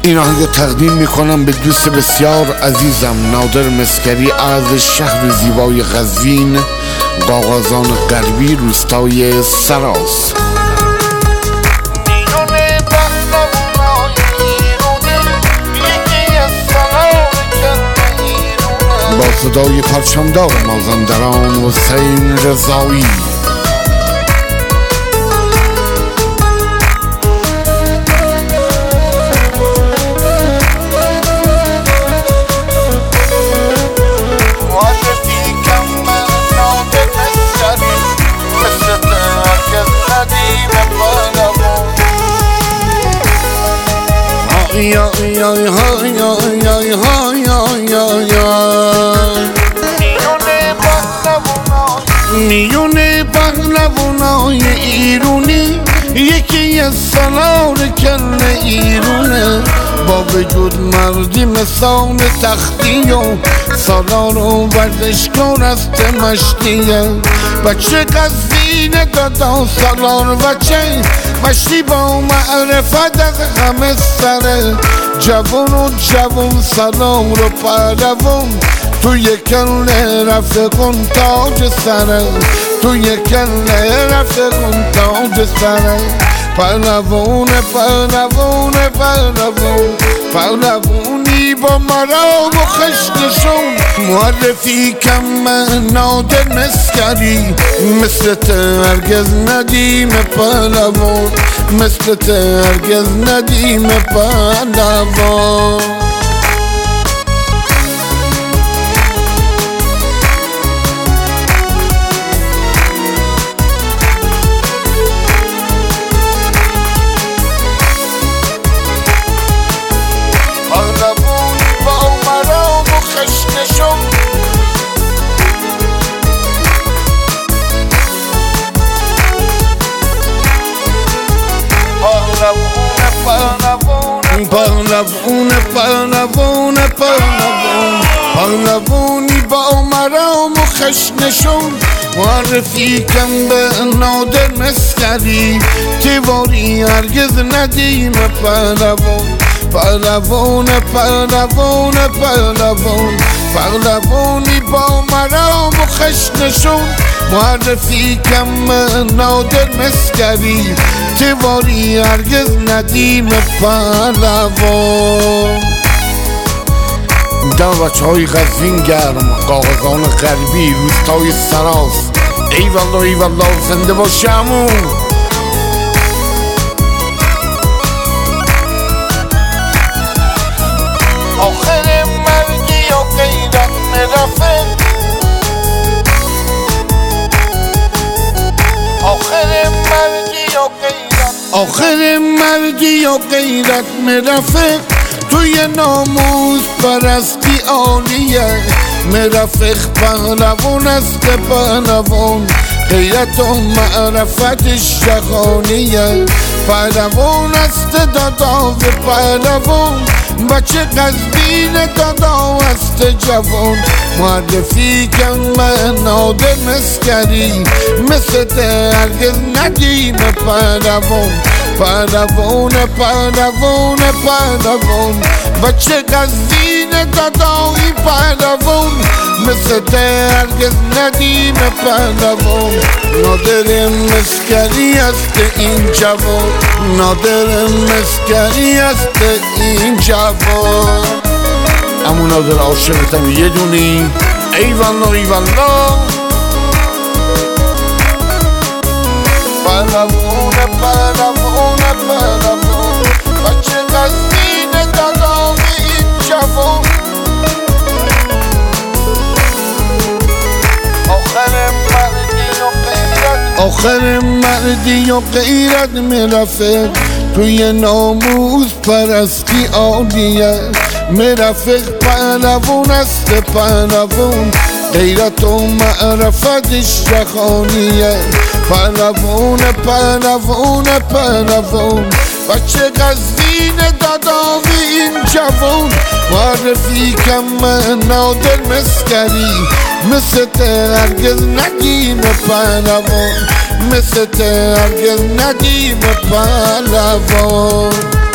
این آهنگ تقدیم میکنم به دوست بسیار عزیزم نادر مسکری از شهر زیبای قزوین، قاقازان غربی، روستای سراس. با صدای پرچمدار مازندران حسین رضایی. میونه پهلوانای ایرونی یکی از سالار کل ایرونه، با وجود مردی مثال تختی و سالار و ورزشکار است مشتیه. بچه قزوین دادا سالار بچه مشتی با معرفت از همه سره، جوان و جوان سالار و پهلوان توی کله رفیقون تاج سره، توی کله رفیقون تاج سره. پهلوان پهلوان پهلوان پهلوانی با مرام و خشنشون، معرفی کم من نادر مسکری، مثل هرگز ندیم پهلوان، مثل هرگز ندیم پهلوان. پهلوان پهلوان پهلوان پهلوانی با مرام و خشنشون، معرفی کن به نادر مسکری، تیواری هرگز ندیم پهلوان. پهلوان پهلوان پهلوان پهلوانی با مرام و خشنشون، معرفی کم نادر مسکری، تیواری هرگز ندیم پهلوان. در بچه های قزوین گرم، قاقازان غربی، روستای سراس، ای والله ای والله زنده باشمون. آخر مرگی و غیرت مرفه، آخر مرگی و غیرت مرفق، توی ناموس پرستی عالیه، مرفق پهلوان است پهلوان، غیرت و معرفتش جهانیه. پهلوان است دادا و پهلوان، بچه قزوین دادا است جوان، معرفی کن من نادر مسکری، مثل هرگز ندیم پهلوان. پهلوان پهلوان پهلوان بچه قزوین دادایی پهلوان، مثل هرگز ندیم پهلوان. نادر مسکری است این جوان، نادر مسکری است این جوان. امو نادر عاشقتم یه دونی، ای والله ای والله. پهلوان پهلوان پهلوان بچه قزوین دادایی این جوان، آخر مردی و غیرت مرفق، توی ناموس پرستی عالیه، مرفق پهلوان است پهلوان، غیرت و معرفتش جهانیه. پهلوان پهلوان پهلوان بچه قزوین دادایی این جوان، معرفی کن من نادر مسکری، مثل هرگز ندیم پهلوان، مثل هرگز ندیم پهلوان.